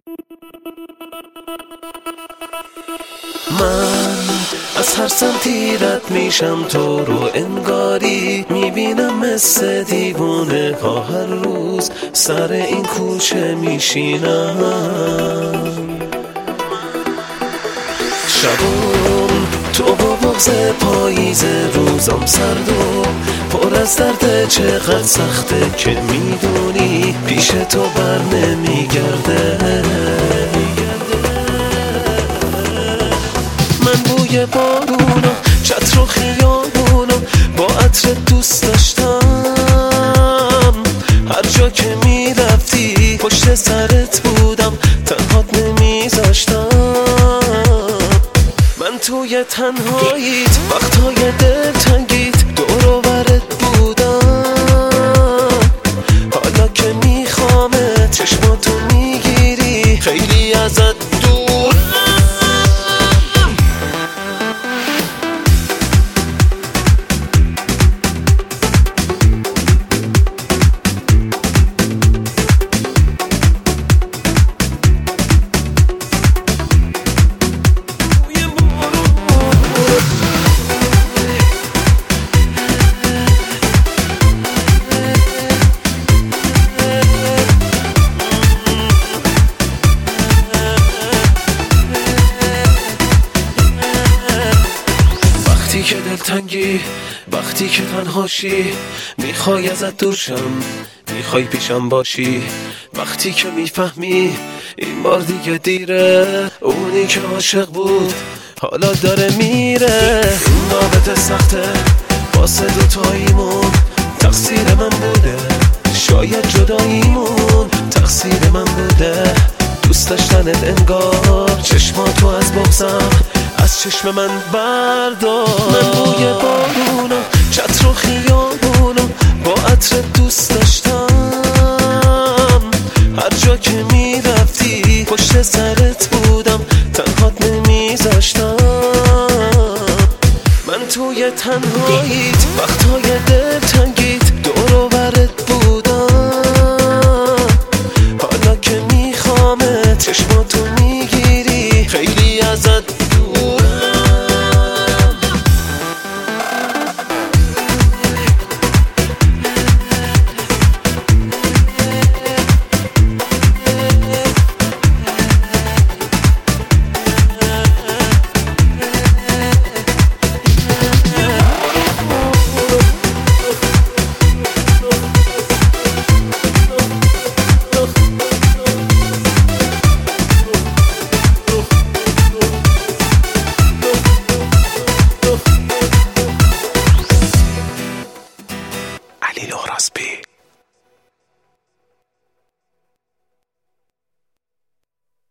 من از هر سمتی رد میشم تو رو انگاری میبینم مثل دیوونه ها هر روز سر این کوچه میشینم. شبون تو با بغض پاییز روزم سرد و پر از درد چقدر سخته که میدونی پیش تو بر نمیگرده. من بوی بارونو چتر و خیابونو با عطر دوست داشتم. هر جا که میرفتی پشت سرت بودم تنهات نمیذاشتم. من توی تنهاییت وقتهای دلتنگیت دور و برت بودم. حالا که میخوامت چشماتو میگیری خیلی ازت دور. وقتی که دلتنگی، وقتی که تنهاشی، میخوای ازت دور شم، میخوای پیشم باشی. وقتی که میفهمی این بار دیگه دیره، اونی که عاشق بود حالا داره میره. این رابطه سخته واسه دوتاییمون، تقصیر من بوده. شاید جداییمون تقصیر من بوده. دوست داشتنت انگار چشماتو از بغضم از چشم من بردار. من بوی بارونو چتر و خیابونو با عطر دوست داشتم. هر جا که میرفتی پشت سرت بودم تنهات نمیذاشتم. من توی تنهاییت وقتهای دلتنگ